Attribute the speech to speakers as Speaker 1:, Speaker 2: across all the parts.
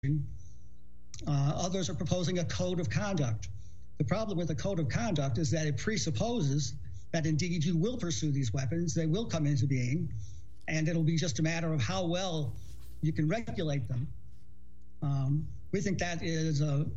Speaker 1: Others are proposing a code of conduct. The problem with the code of conduct is that it presupposes that indeed you will pursue these weapons, they will come into being, and it'll be just a matter of how well you can regulate them. We think that is an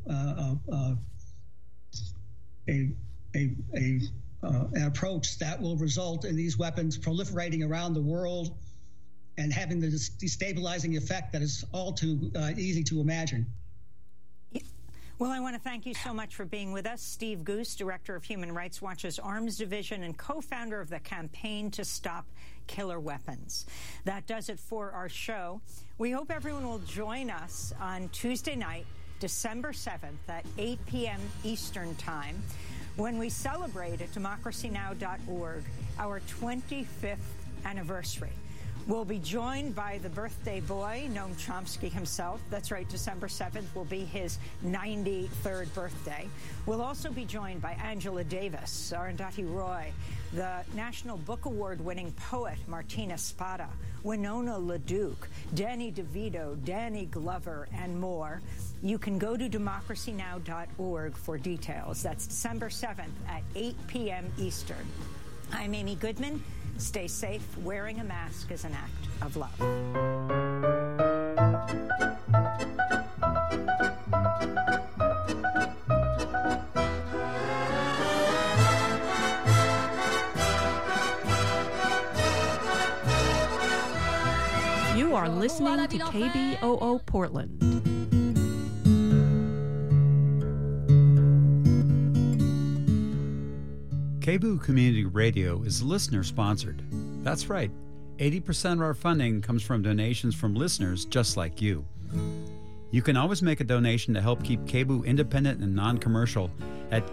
Speaker 1: approach that will result in these weapons proliferating around the world and having the destabilizing effect that is all too easy to imagine.
Speaker 2: Well, I want to thank you so much for being with us. Steve Goose, Director of Human Rights Watch's Arms Division and co-founder of the Campaign to Stop Killer Weapons. That does it for our show. We hope everyone will join us on Tuesday night, December 7th at 8 p.m. Eastern Time, when we celebrate at democracynow.org our 25th anniversary. We'll be joined by the birthday boy, Noam Chomsky himself. That's right, December 7th will be his 93rd birthday. We'll also be joined by Angela Davis, Arundhati Roy, the National Book Award-winning poet Martina Spada, Winona LaDuke, Danny DeVito, Danny Glover, and more. You can go to democracynow.org for details. That's December 7th at 8 p.m. Eastern. I'm Amy Goodman. Stay safe. Wearing a mask is an act of love.
Speaker 3: You are listening to KBOO Portland.
Speaker 4: KBOO Community Radio is listener-sponsored. That's right, 80% of our funding comes from donations from listeners just like you. You can always make a donation to help keep KBOO independent and non-commercial at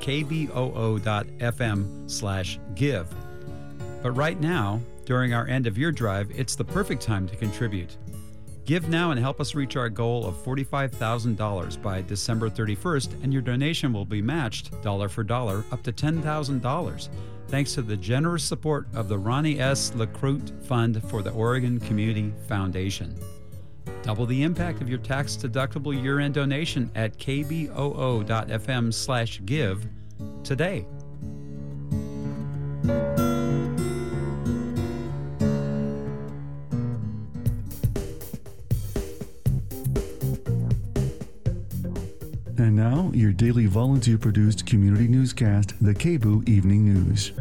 Speaker 4: kboo.fm/give. But right now, during our end-of-year drive, it's the perfect time to contribute. Give now and help us reach our goal of $45,000 by December 31st, and your donation will be matched dollar for dollar up to $10,000, thanks to the generous support of the Ronnie S. LaCroute Fund for the Oregon Community Foundation. Double the impact of your tax-deductible year-end donation at kboo.fm/give today.
Speaker 5: And now, your daily volunteer-produced community newscast, the KBOO Evening News.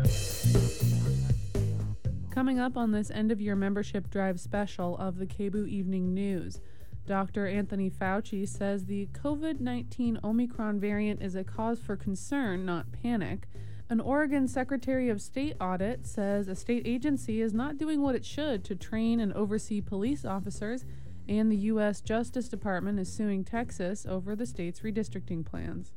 Speaker 6: Coming up on this end-of-year membership drive special of the KBOO Evening News, Dr. Anthony Fauci says the COVID-19 Omicron variant is a cause for concern, not panic. An Oregon Secretary of State audit says a state agency is not doing what it should to train and oversee police officers, and the U.S. Justice Department is suing Texas over the state's redistricting plans.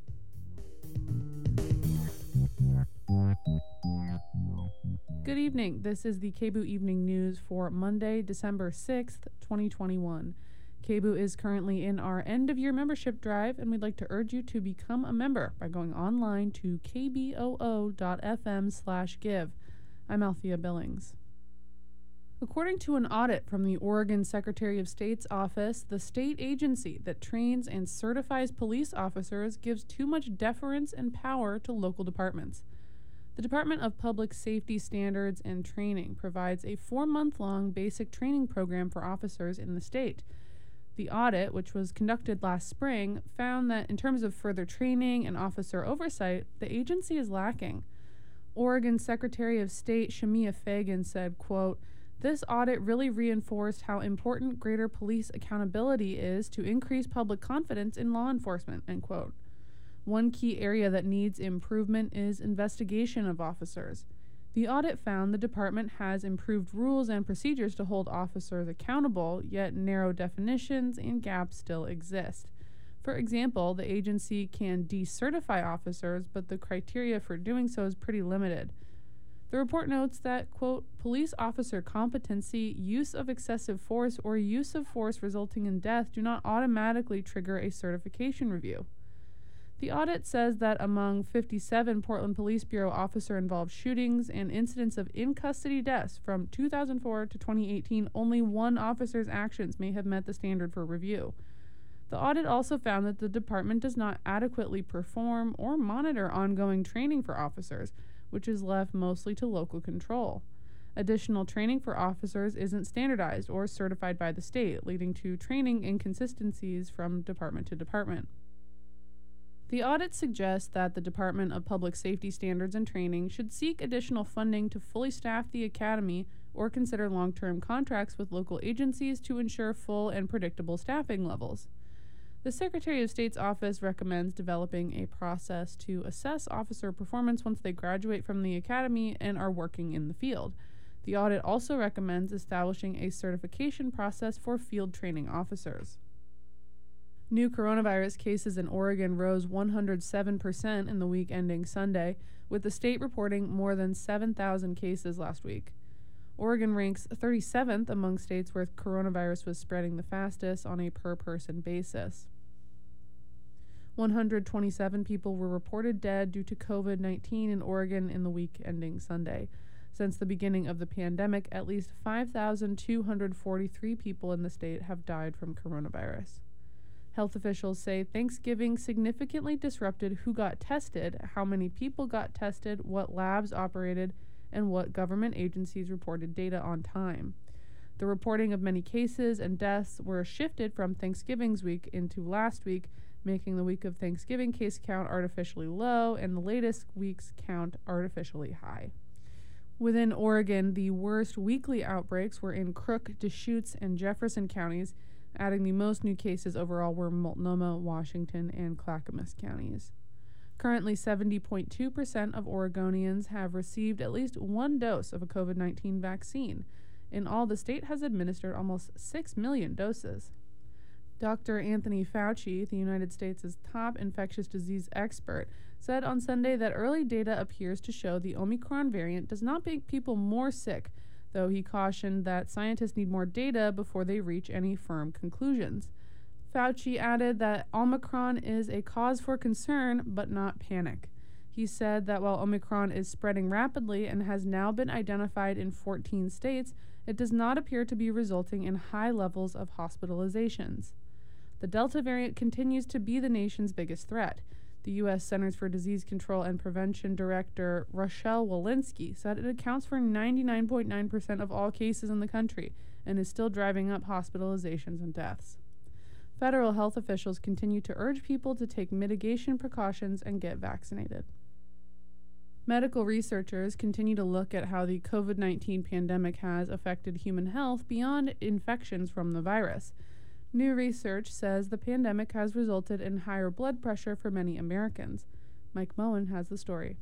Speaker 6: Good evening. This is the KBOO Evening News for Monday, December 6th, 2021. KBOO is currently in our end-of-year membership drive, and we'd like to urge you to become a member by going online to kboo.fm/give. I'm Althea Billings. According to an audit from the Oregon Secretary of State's office, the state agency that trains and certifies police officers gives too much deference and power to local departments. The Department of Public Safety Standards and Training provides a 4-month-long basic training program for officers in the state. The audit, which was conducted last spring, found that in terms of further training and officer oversight, the agency is lacking. Oregon Secretary of State Shemia Fagan said, quote, "This audit really reinforced how important greater police accountability is to increase public confidence in law enforcement," end quote. One key area that needs improvement is investigation of officers. The audit found the department has improved rules and procedures to hold officers accountable, yet narrow definitions and gaps still exist. For example, the agency can decertify officers, but the criteria for doing so is pretty limited. The report notes that, quote, "police officer competency, use of excessive force, or use of force resulting in death do not automatically trigger a certification review." The audit says that among 57 Portland Police Bureau officer-involved shootings and incidents of in-custody deaths from 2004 to 2018, only one officer's actions may have met the standard for review. The audit also found that the department does not adequately perform or monitor ongoing training for officers, which is left mostly to local control. Additional training for officers isn't standardized or certified by the state, leading to training inconsistencies from department to department. The audit suggests that the Department of Public Safety Standards and Training should seek additional funding to fully staff the academy or consider long-term contracts with local agencies to ensure full and predictable staffing levels. The Secretary of State's office recommends developing a process to assess officer performance once they graduate from the academy and are working in the field. The audit also recommends establishing a certification process for field training officers. New coronavirus cases in Oregon rose 107% in the week ending Sunday, with the state reporting more than 7,000 cases last week. Oregon ranks 37th among states where coronavirus was spreading the fastest on a per-person basis. 127 people were reported dead due to COVID-19 in Oregon in the week ending Sunday. Since the beginning of the pandemic, at least 5,243 people in the state have died from coronavirus. Health officials say Thanksgiving significantly disrupted who got tested, how many people got tested, what labs operated, and what government agencies reported data on time. The reporting of many cases and deaths were shifted from Thanksgiving's week into last week, making the week of Thanksgiving case count artificially low and the latest week's count artificially high. Within Oregon, the worst weekly outbreaks were in Crook, Deschutes, and Jefferson counties. Adding the most new cases overall were Multnomah, Washington, and Clackamas counties. Currently, 70.2% of Oregonians have received at least one dose of a COVID-19 vaccine. In all, the state has administered almost 6 million doses. Dr. Anthony Fauci, the United States' top infectious disease expert, said on Sunday that early data appears to show the Omicron variant does not make people more sick, though he cautioned that scientists need more data before they reach any firm conclusions. Fauci added that Omicron is a cause for concern, but not panic. He said that while Omicron is spreading rapidly and has now been identified in 14 states, it does not appear to be resulting in high levels of hospitalizations. The Delta variant continues to be the nation's biggest threat. The U.S. Centers for Disease Control and Prevention Director Rochelle Walensky said it accounts for 99.9% of all cases in the country and is still driving up hospitalizations and deaths. Federal health officials continue to urge people to take mitigation precautions and get vaccinated. Medical researchers continue to look at how the COVID-19 pandemic has affected human health beyond infections from the virus. New research says the pandemic has resulted in higher blood pressure for many Americans. Mike Moen has the story.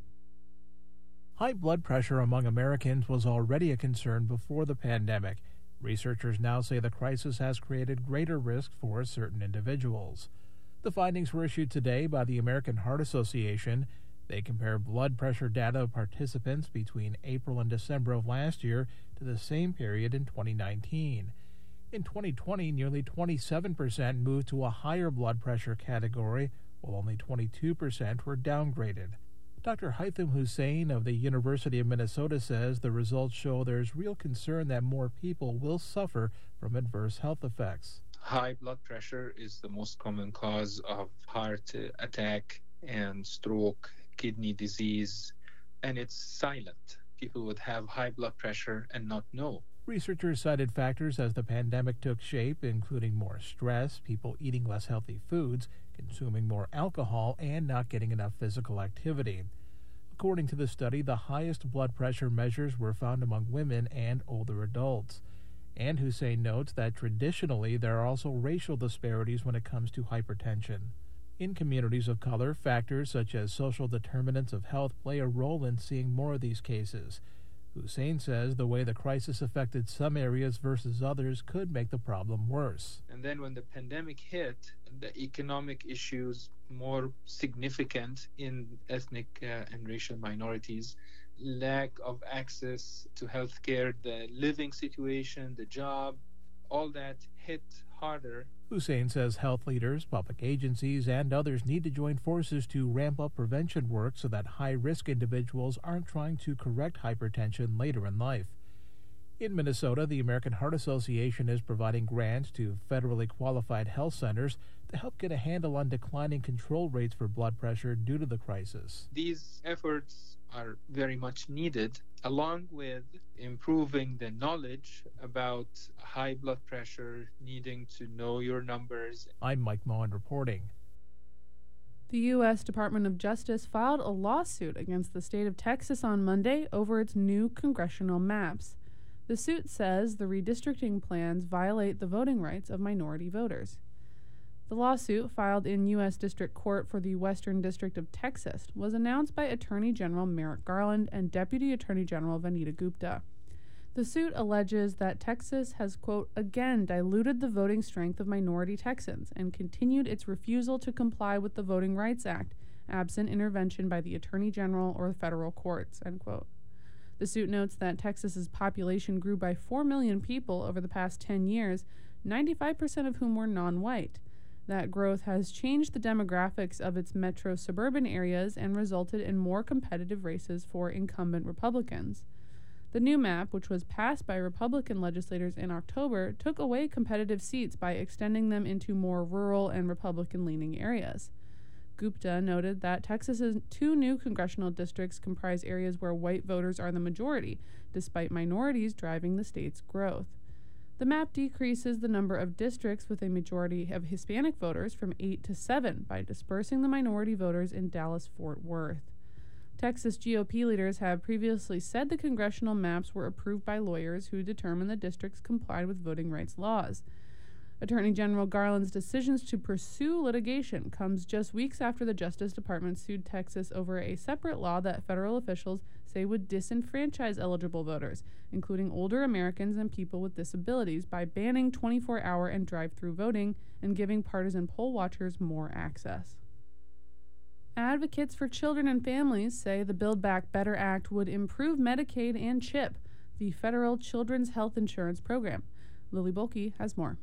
Speaker 7: High blood pressure among Americans was already a concern before the pandemic. Researchers now say the crisis has created greater risk for certain individuals. The findings were issued today by the American Heart Association. They compare blood pressure data of participants between April and December of last year to the same period in 2019. In 2020, nearly 27% moved to a higher blood pressure category, while only 22% were downgraded. Dr. Haitham Hussein of the University of Minnesota says the results show there's real concern that more people will suffer from adverse health effects.
Speaker 8: High blood pressure is the most common cause of heart attack and stroke, kidney disease, and it's silent. People would have high blood pressure and not know.
Speaker 7: Researchers cited factors as the pandemic took shape, including more stress, people eating less healthy foods, consuming more alcohol, and not getting enough physical activity. According to the study, the highest blood pressure measures were found among women and older adults. And Hussein notes that traditionally there are also racial disparities when it comes to hypertension. In communities of color, factors such as social determinants of health play a role in seeing more of these cases. Hussein says the way the crisis affected some areas versus others could make the problem worse.
Speaker 8: And then when the pandemic hit, the economic issues more significant in ethnic and racial minorities, lack of access to health care, the living situation, the job, all that hit harder.
Speaker 7: Hussein says health leaders, public agencies, and others need to join forces to ramp up prevention work so that high-risk individuals aren't trying to correct hypertension later in life. In Minnesota, the American Heart Association is providing grants to federally qualified health centers to help get a handle on declining control rates for blood pressure due to the crisis.
Speaker 8: These efforts are very much needed, along with improving the knowledge about high blood pressure, needing to know your numbers.
Speaker 7: I'm Mike Moen reporting.
Speaker 6: The U.S. Department of Justice filed a lawsuit against the state of Texas on Monday over its new congressional maps. The suit says the redistricting plans violate the voting rights of minority voters. The lawsuit, filed in U.S. District Court for the Western District of Texas, was announced by Attorney General Merrick Garland and Deputy Attorney General Vanita Gupta. The suit alleges that Texas has, quote, again diluted the voting strength of minority Texans and continued its refusal to comply with the Voting Rights Act, absent intervention by the Attorney General or federal courts, end quote. The suit notes that Texas's population grew by 4 million people over the past 10 years, 95% of whom were non-white. That growth has changed the demographics of its metro suburban areas and resulted in more competitive races for incumbent Republicans. The new map, which was passed by Republican legislators in October, took away competitive seats by extending them into more rural and Republican-leaning areas. Gupta noted that Texas's 2 new congressional districts comprise areas where white voters are the majority, despite minorities driving the state's growth. The map decreases the number of districts with a majority of Hispanic voters from 8 to 7 by dispersing the minority voters in Dallas-Fort Worth. Texas GOP leaders have previously said the congressional maps were approved by lawyers who determined the districts complied with voting rights laws. Attorney General Garland's decisions to pursue litigation comes just weeks after the Justice Department sued Texas over a separate law that federal officials say would disenfranchise eligible voters, including older Americans and people with disabilities, by banning 24-hour and drive-through voting and giving partisan poll watchers more access. Advocates for children and families say the Build Back Better Act would improve Medicaid and CHIP, the federal children's health insurance program. Lily Bolke has more.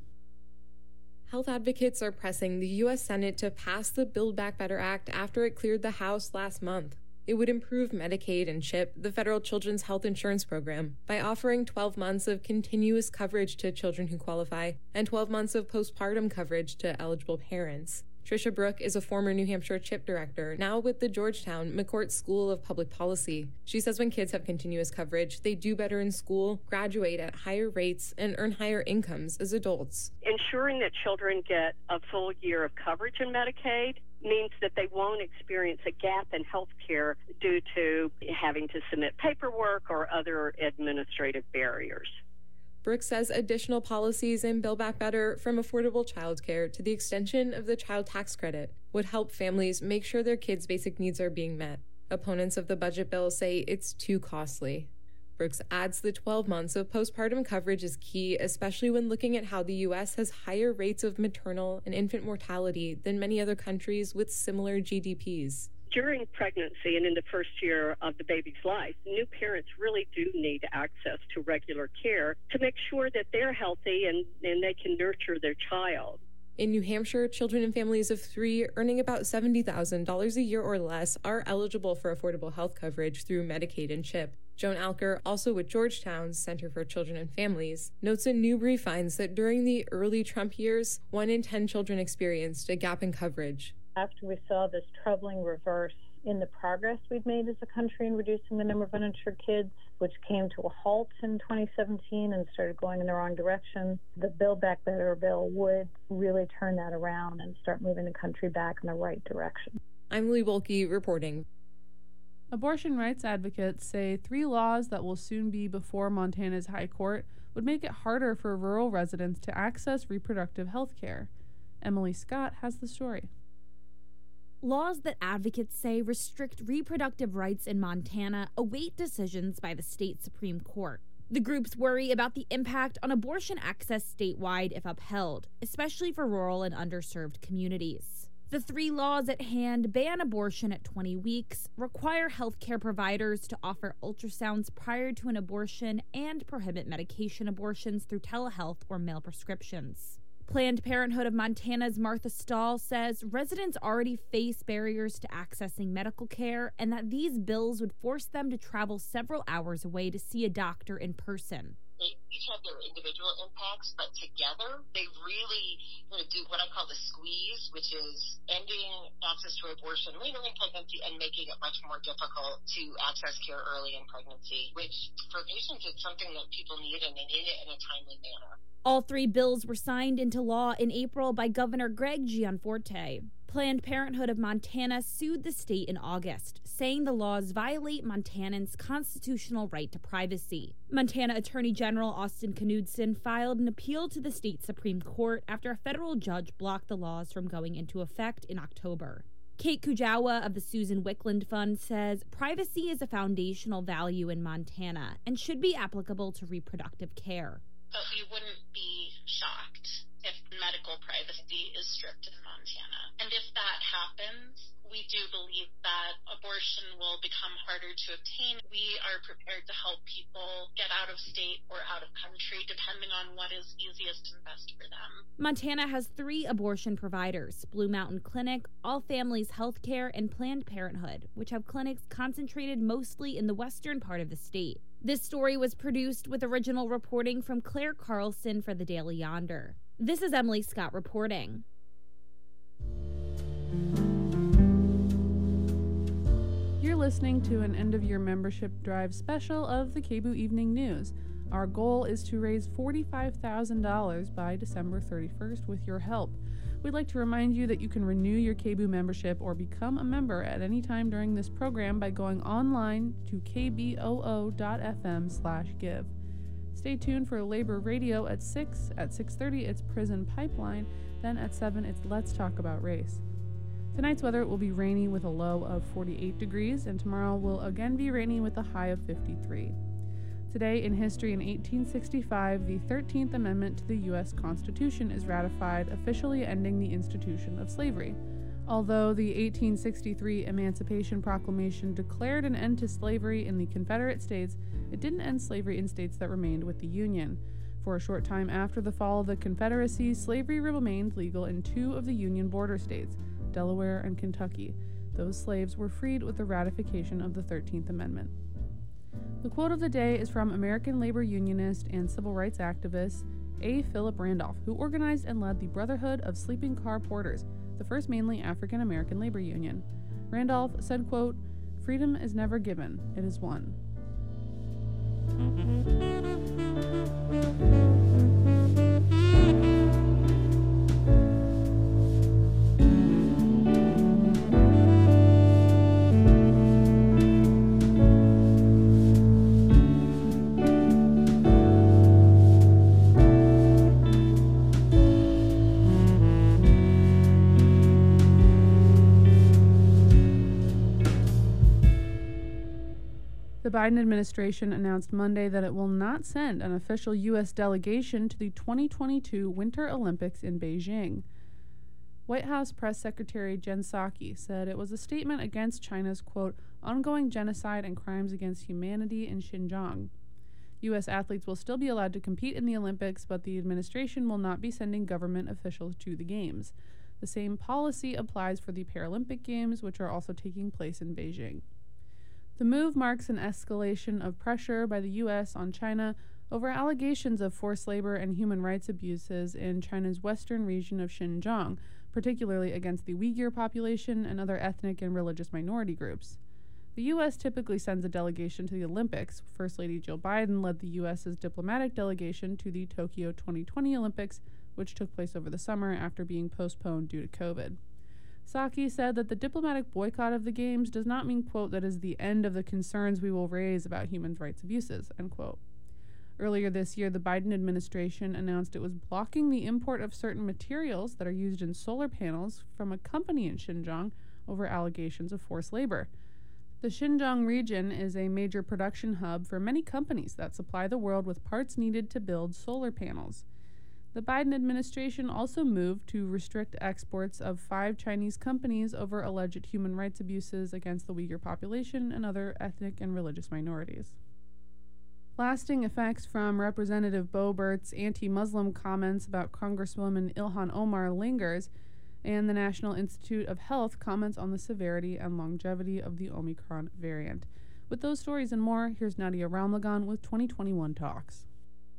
Speaker 9: Health advocates are pressing the U.S. Senate to pass the Build Back Better Act after it cleared the House last month. It would improve Medicaid and CHIP, the federal children's health insurance program, by offering 12 months of continuous coverage to children who qualify and 12 months of postpartum coverage to eligible parents. Tricia Brooke is a former New Hampshire CHIP director, now with the Georgetown McCourt School of Public Policy. She says when kids have continuous coverage, they do better in school, graduate at higher rates, and earn higher incomes as adults.
Speaker 10: Ensuring that children get a full year of coverage in Medicaid means that they won't experience a gap in health care due to having to submit paperwork or other administrative barriers.
Speaker 9: Brooks says additional policies in Build Back Better, from affordable childcare to the extension of the child tax credit, would help families make sure their kids' basic needs are being met. Opponents of the budget bill say it's too costly. Brooks adds the 12 months of postpartum coverage is key, especially when looking at how the U.S. has higher rates of maternal and infant mortality than many other countries with similar GDPs.
Speaker 10: During pregnancy and in the first year of the baby's life, new parents really do need access to regular care to make sure that they're healthy and they can nurture their child.
Speaker 9: In New Hampshire, children and families of 3 earning about $70,000 a year or less are eligible for affordable health coverage through Medicaid and CHIP. Joan Alker, also with Georgetown's Center for Children and Families, notes in Newbury finds that during the early Trump years, 1 in 10 children experienced a gap in coverage.
Speaker 11: After we saw this troubling reverse in the progress we've made as a country in reducing the number of uninsured kids, which came to a halt in 2017 and started going in the wrong direction, the Build Back Better bill would really turn that around and start moving the country back in the right direction.
Speaker 9: I'm Lee Wolke reporting.
Speaker 6: Abortion rights advocates say 3 laws that will soon be before Montana's High Court would make it harder for rural residents to access reproductive health care. Emily Scott has the story.
Speaker 12: Laws that advocates say restrict reproductive rights in Montana await decisions by the state Supreme Court. The groups worry about the impact on abortion access statewide if upheld, especially for rural and underserved communities. The 3 laws at hand ban abortion at 20 weeks, require healthcare providers to offer ultrasounds prior to an abortion, and prohibit medication abortions through telehealth or mail prescriptions. Planned Parenthood of Montana's Martha Stahl says residents already face barriers to accessing medical care and that these bills would force them to travel several hours away to see a doctor in person.
Speaker 13: They each have their individual impacts, but together they really do what I call the squeeze, which is ending access to abortion later in pregnancy and making it much more difficult to access care early in pregnancy, which for patients is something that people need, and they need it in a timely manner.
Speaker 12: All three bills were signed into law in April by Governor Greg Gianforte. Planned Parenthood of Montana sued the state in August, saying the laws violate Montanans' constitutional right to privacy. Montana Attorney General Austin Knudsen filed an appeal to the state Supreme Court after a federal judge blocked the laws from going into effect in October. Kate Kujawa of the Susan Wickland Fund says privacy is a foundational value in Montana and should be applicable to reproductive care.
Speaker 14: But we wouldn't be shocked if medical privacy is stripped in Montana. And if that happens, we do believe that abortion will become harder to obtain. We are prepared to help people get out of state or out of country, depending on what is easiest and best for them.
Speaker 12: Montana has 3 abortion providers: Blue Mountain Clinic, All Families Healthcare, and Planned Parenthood, which have clinics concentrated mostly in the western part of the state. This story was produced with original reporting from Claire Carlson for the Daily Yonder. This is Emily Scott reporting.
Speaker 6: You're listening to an end-of-year membership drive special of the KBOO Evening News. Our goal is to raise $45,000 by December 31st with your help. We'd like to remind you that you can renew your KBOO membership or become a member at any time during this program by going online to kboo.fm/give. Stay tuned for Labor Radio at 6. At 6:30, it's Prison Pipeline. Then at 7, it's Let's Talk About Race. Tonight's weather will be rainy with a low of 48 degrees, and tomorrow will again be rainy with a high of 53. Today in history, in 1865, the 13th Amendment to the U.S. Constitution is ratified, officially ending the institution of slavery. Although the 1863 Emancipation Proclamation declared an end to slavery in the Confederate States, it didn't end slavery in states that remained with the Union. For a short time after the fall of the Confederacy, slavery remained legal in 2 of the Union border states, Delaware and Kentucky. Those slaves were freed with the ratification of the 13th Amendment. The quote of the day is from American labor unionist and civil rights activist A. Philip Randolph, who organized and led the Brotherhood of Sleeping Car Porters, the first mainly African-American labor union. Randolph said, quote, "Freedom is never given, it is won." The Biden administration announced Monday that it will not send an official U.S. delegation to the 2022 Winter Olympics in Beijing. White House Press Secretary Jen Psaki said it was a statement against China's, quote, ongoing genocide and crimes against humanity in Xinjiang. U.S. athletes will still be allowed to compete in the Olympics, but the administration will not be sending government officials to the Games. The same policy applies for the Paralympic Games, which are also taking place in Beijing. The move marks an escalation of pressure by the U.S. on China over allegations of forced labor and human rights abuses in China's western region of Xinjiang, particularly against the Uyghur population and other ethnic and religious minority groups. The U.S. typically sends a delegation to the Olympics. First Lady Jill Biden led the U.S.'s diplomatic delegation to the Tokyo 2020 Olympics, which took place over the summer after being postponed due to COVID. Psaki said that the diplomatic boycott of the Games does not mean, quote, that is the end of the concerns we will raise about human rights abuses, end quote. Earlier this year, the Biden administration announced it was blocking the import of certain materials that are used in solar panels from a company in Xinjiang over allegations of forced labor. The Xinjiang region is a major production hub for many companies that supply the world with parts needed to build solar panels. The Biden administration also moved to restrict exports of 5 Chinese companies over alleged human rights abuses against the Uyghur population and other ethnic and religious minorities. Lasting effects from Representative Boebert's anti-Muslim comments about Congresswoman Ilhan Omar lingers, and the National Institute of Health comments on the severity and longevity of the Omicron variant. With those stories and more, here's Nadia Ramlagan with 2021 Talks.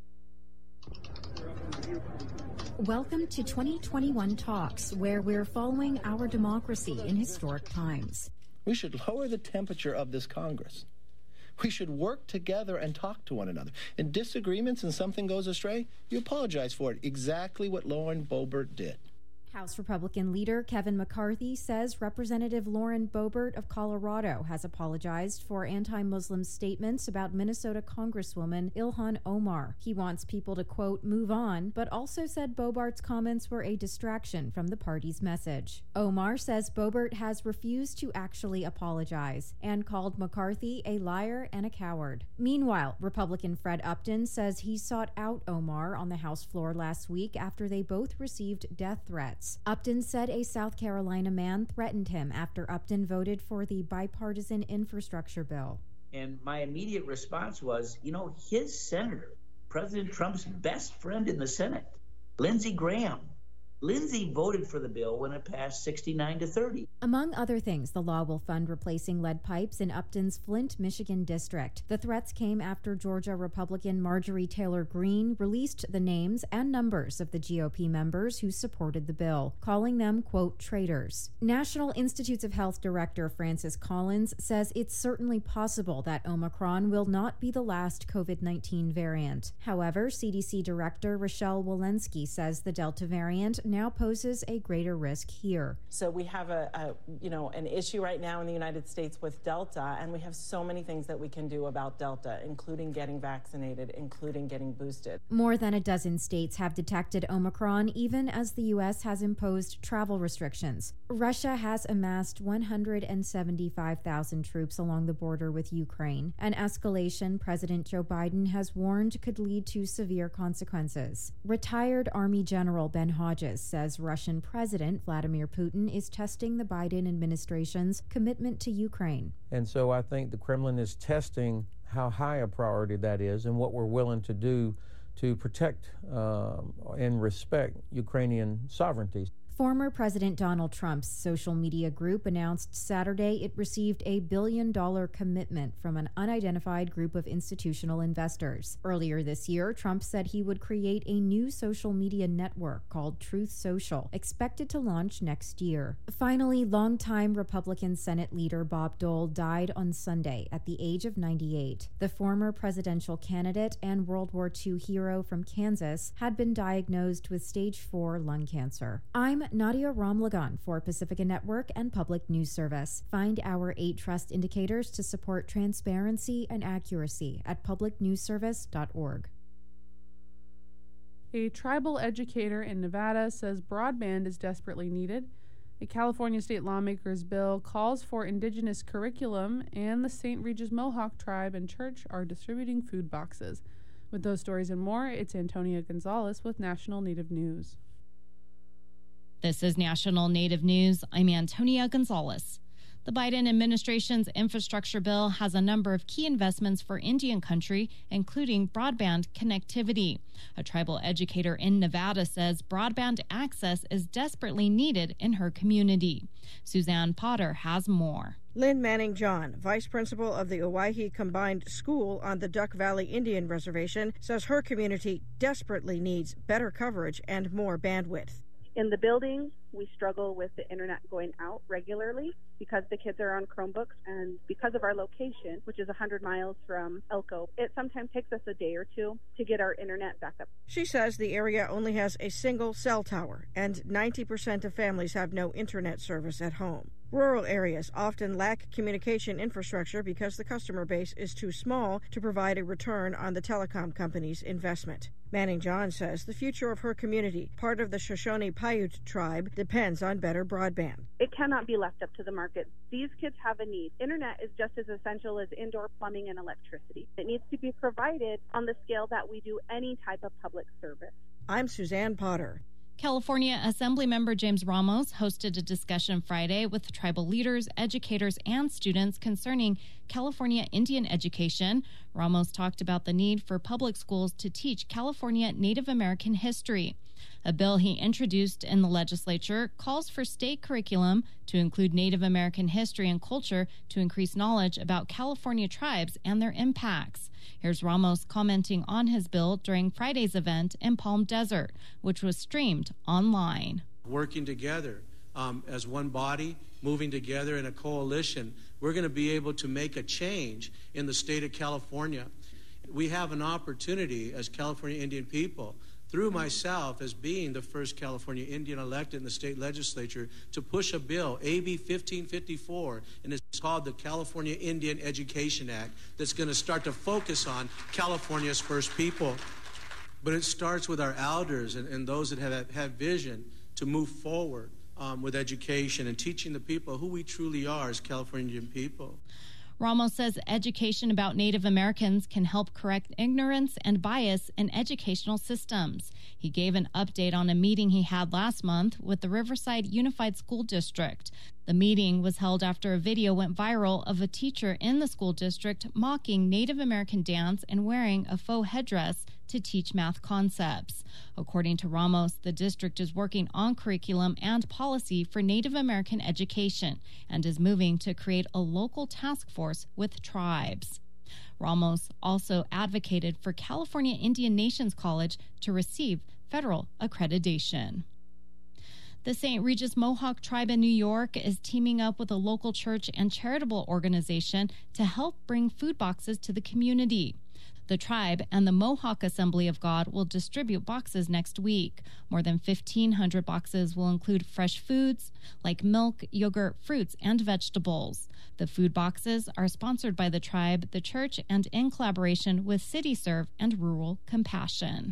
Speaker 15: Welcome to 2021 Talks, where we're following our democracy in historic times.
Speaker 16: We should lower the temperature of this Congress. We should work together and talk to one another. In disagreements and something goes astray, you apologize for it. Exactly what Lauren Boebert did.
Speaker 15: House Republican leader Kevin McCarthy says Representative Lauren Boebert of Colorado has apologized for anti-Muslim statements about Minnesota Congresswoman Ilhan Omar. He wants people to, quote, move on, but also said Boebert's comments were a distraction from the party's message. Omar says Boebert has refused to actually apologize and called McCarthy a liar and a coward. Meanwhile, Republican Fred Upton says he sought out Omar on the House floor last week after they both received death threats. Upton said a South Carolina man threatened him after Upton voted for the bipartisan infrastructure bill.
Speaker 17: And my immediate response was, his senator, President Trump's best friend in the Senate, Lindsey Graham. Lindsey voted for the bill when it passed 69-30.
Speaker 15: Among other things, the law will fund replacing lead pipes in Upton's Flint, Michigan district. The threats came after Georgia Republican Marjorie Taylor Greene released the names and numbers of the GOP members who supported the bill, calling them, quote, traitors. National Institutes of Health Director Francis Collins says it's certainly possible that Omicron will not be the last COVID-19 variant. However, CDC Director Rochelle Walensky says the Delta variant now poses a greater risk here.
Speaker 18: So we have an issue right now in the United States with Delta, and we have so many things that we can do about Delta, including getting vaccinated, including getting boosted.
Speaker 15: More than a dozen states have detected Omicron, even as the U.S. has imposed travel restrictions. Russia has amassed 175,000 troops along the border with Ukraine, an escalation President Joe Biden has warned could lead to severe consequences. Retired Army General Ben Hodges says Russian President Vladimir Putin is testing the Biden administration's commitment to Ukraine.
Speaker 19: And so I think the Kremlin is testing how high a priority that is and what we're willing to do to protect and respect Ukrainian sovereignty.
Speaker 15: Former President Donald Trump's social media group announced Saturday it received a $1 billion commitment from an unidentified group of institutional investors. Earlier this year, Trump said he would create a new social media network called Truth Social, expected to launch next year. Finally, longtime Republican Senate leader Bob Dole died on Sunday at the age of 98. The former presidential candidate and World War II hero from Kansas had been diagnosed with stage 4 lung cancer. I'm Nadia Ramlagan for Pacifica Network and Public News Service. Find our 8 trust indicators to support transparency and accuracy at publicnewsservice.org.
Speaker 6: A tribal educator in Nevada says broadband is desperately needed. A California state lawmaker's bill calls for indigenous curriculum, and the St. Regis Mohawk tribe and church are distributing food boxes. With those stories and more, it's Antonia Gonzalez with National Native News.
Speaker 20: This is National Native News. I'm Antonia Gonzalez. The Biden administration's infrastructure bill has a number of key investments for Indian country, including broadband connectivity. A tribal educator in Nevada says broadband access is desperately needed in her community. Suzanne Potter has more.
Speaker 21: Lynn Manning John, vice principal of the Owyhee Combined School on the Duck Valley Indian Reservation, says her community desperately needs better coverage and more bandwidth.
Speaker 22: In the building, we struggle with the internet going out regularly because the kids are on Chromebooks, and because of our location, which is 100 miles from Elko, it sometimes takes us a day or two to get our internet back up.
Speaker 21: She says the area only has a single cell tower, and 90% of families have no internet service at home. Rural areas often lack communication infrastructure because the customer base is too small to provide a return on the telecom company's investment. Manning John says the future of her community, part of the Shoshone Paiute tribe, depends on better broadband.
Speaker 22: It cannot be left up to the market. These kids have a need. Internet is just as essential as indoor plumbing and electricity. It needs to be provided on the scale that we do any type of public service.
Speaker 21: I'm Suzanne Potter.
Speaker 20: California Assemblymember James Ramos hosted a discussion Friday with tribal leaders, educators, and students concerning California Indian education, Ramos talked about the need for public schools to teach California Native American history. A bill he introduced in the legislature calls for state curriculum to include Native American history and culture to increase knowledge about California tribes and their impacts. Here's Ramos commenting on his bill during Friday's event in Palm Desert, which was streamed online.
Speaker 1: Working together as one body, moving together in a coalition, we're going to be able to make a change in the state of California. We have an opportunity as California Indian people, through myself as being the first California Indian elected in the state legislature, to push a bill, AB 1554, and it's called the California Indian Education Act, that's going to start to focus on California's first people. But it starts with our elders and those that have vision to move forward with education and teaching the people who we truly are as California Indian people.
Speaker 20: Ramos says education about Native Americans can help correct ignorance and bias in educational systems. He gave an update on a meeting he had last month with the Riverside Unified School District. The meeting was held after a video went viral of a teacher in the school district mocking Native American dance and wearing a faux headdress to teach math concepts. According to Ramos, the district is working on curriculum and policy for Native American education and is moving to create a local task force with tribes. Ramos also advocated for California Indian Nations College to receive federal accreditation. The St. Regis Mohawk Tribe in New York is teaming up with a local church and charitable organization to help bring food boxes to the community. The tribe and the Mohawk Assembly of God will distribute boxes next week. More than 1,500 boxes will include fresh foods like milk, yogurt, fruits, and vegetables. The food boxes are sponsored by the tribe, the church, and in collaboration with CityServe and Rural Compassion.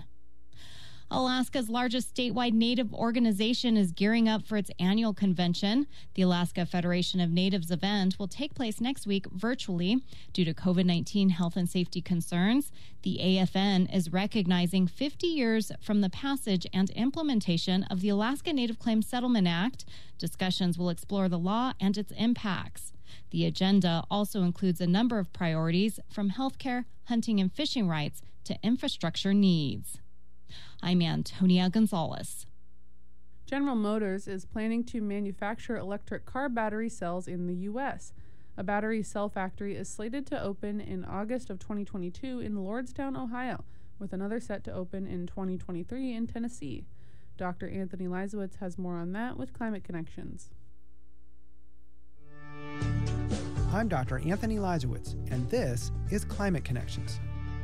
Speaker 20: Alaska's largest statewide Native organization is gearing up for its annual convention. The Alaska Federation of Natives event will take place next week virtually due to COVID-19 health and safety concerns. The AFN is recognizing 50 years from the passage and implementation of the Alaska Native Claims Settlement Act. Discussions will explore the law and its impacts. The agenda also includes a number of priorities from healthcare, hunting and fishing rights to infrastructure needs. I'm Antonia Gonzalez.
Speaker 6: General Motors is planning to manufacture electric car battery cells in the U.S. A battery cell factory is slated to open in August of 2022 in Lordstown, Ohio, with another set to open in 2023 in Tennessee. Dr. Anthony Leisowitz has more on that with Climate Connections.
Speaker 2: I'm Dr. Anthony Leisowitz, and this is Climate Connections.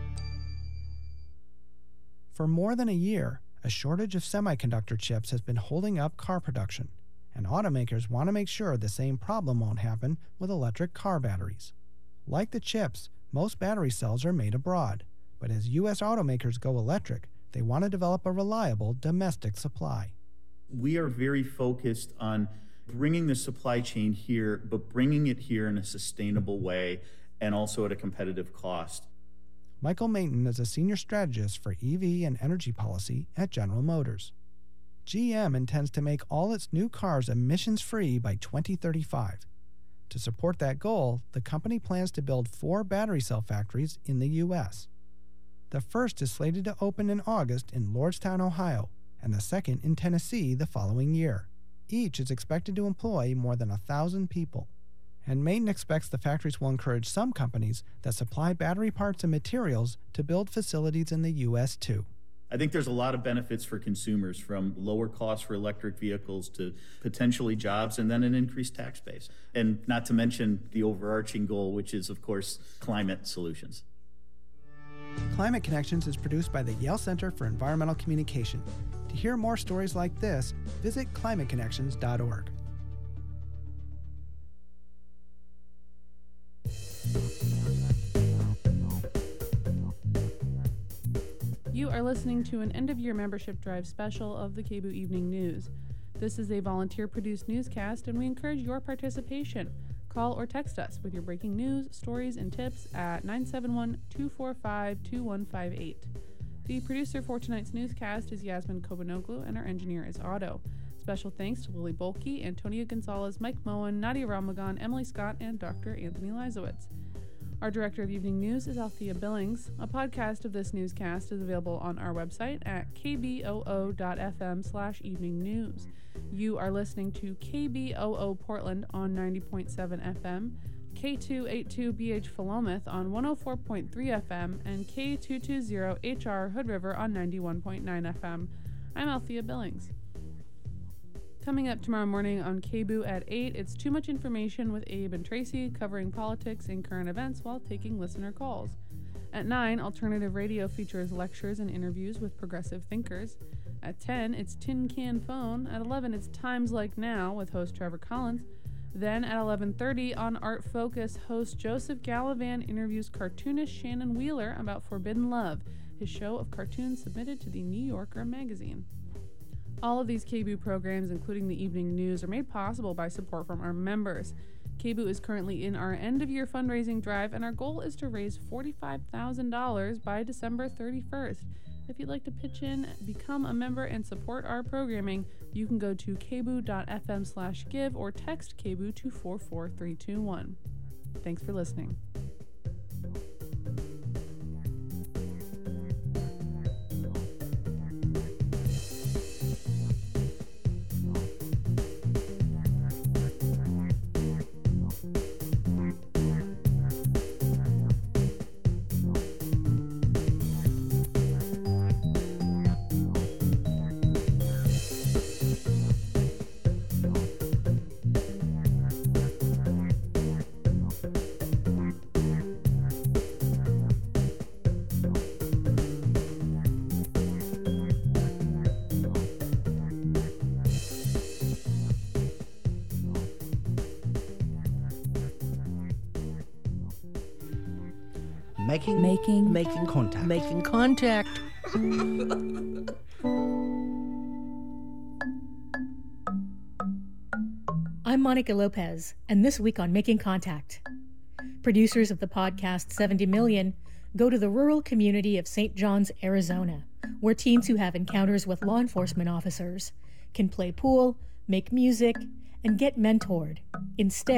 Speaker 2: For more than a year, a shortage of semiconductor chips has been holding up car production, and automakers want to make sure the same problem won't happen with electric car batteries. Like the chips, most battery cells are made abroad, but as U.S. automakers go electric, they want to develop a reliable domestic supply.
Speaker 23: We are very focused on bringing the supply chain here, but bringing it here in a sustainable way and also at a competitive cost.
Speaker 2: Michael Mayton is a senior strategist for EV and energy policy at General Motors. GM intends to make all its new cars emissions-free by 2035. To support that goal, the company plans to build 4 battery cell factories in the U.S. The first is slated to open in August in Lordstown, Ohio, and the second in Tennessee the following year. Each is expected to employ more than 1,000 people. And Mayton expects the factories will encourage some companies that supply battery parts and materials to build facilities in the U.S. too.
Speaker 23: I think there's a lot of benefits for consumers, from lower costs for electric vehicles to potentially jobs and then an increased tax base. And not to mention the overarching goal, which is, of course, climate solutions.
Speaker 2: Climate Connections is produced by the Yale Center for Environmental Communication. To hear more stories like this, visit climateconnections.org.
Speaker 6: You are listening to an end-of-year membership drive special of the KBOO Evening News. This is a volunteer-produced newscast, and we encourage your participation. Call or text us with your breaking news, stories, and tips at 971-245-2158. The producer for tonight's newscast is Yasmin Kobanoglu, and our engineer is Otto. Special thanks to Lily Bolke, Antonia Gonzalez, Mike Moen, Nadia Ramagan, Emily Scott, and Dr. Anthony Leisowitz. Our director of evening news is Althea Billings. A podcast of this newscast is available on our website at kboo.fm/evening news. You are listening to KBOO Portland on 90.7 FM, K282BH Philomath on 104.3 FM, and K220HR Hood River on 91.9 FM. I'm Althea Billings. Coming up tomorrow morning on KBOO at 8, it's Too Much Information with Abe and Tracy, covering politics and current events while taking listener calls. At 9, Alternative Radio features lectures and interviews with progressive thinkers. At 10, it's Tin Can Phone. At 11, it's Times Like Now with host Trevor Collins. Then at 11:30 on Art Focus, host Joseph Gallivan interviews cartoonist Shannon Wheeler about Forbidden Love, his show of cartoons submitted to the New Yorker magazine. All of these KBOO programs, including the evening news, are made possible by support from our members. KBOO is currently in our end-of-year fundraising drive, and our goal is to raise $45,000 by December 31st. If you'd like to pitch in, become a member, and support our programming, you can go to kboo.fm/give or text KBOO to 44321. Thanks for listening.
Speaker 3: Making contact.
Speaker 4: I'm Monica Lopez, and this week on Making Contact, producers of the podcast 70 Million go to the rural community of St. John's, Arizona, where teens who have encounters with law enforcement officers can play pool, make music, and get mentored. Instead,